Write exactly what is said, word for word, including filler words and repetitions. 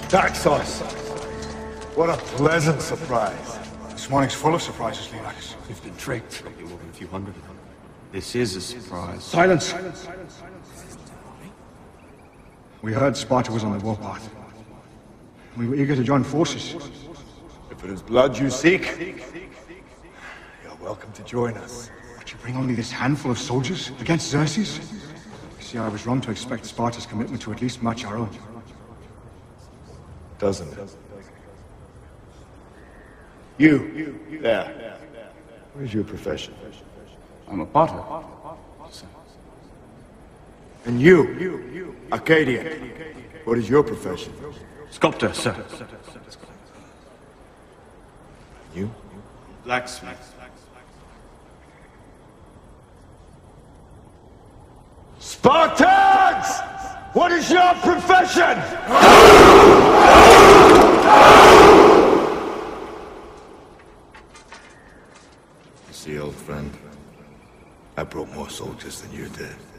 Daxos! What a pleasant surprise. This morning's full of surprises, Leonidas. We've been tricked. Maybe more than a few hundred of them. This is a surprise. Silence! We heard Sparta was on the warpath. We were eager to join forces. If it is blood you seek, you're welcome to join us. But you bring only this handful of soldiers against Xerxes? You see, I was wrong to expect Sparta's commitment to at least match our own. Doesn't it? You, there. What is your profession? I'm a potter. And you, Arcadian, what is your profession? Sculptor, sir. You? Blacksmith. Spartans! What is your profession? See, old friend, I brought more soldiers than you did.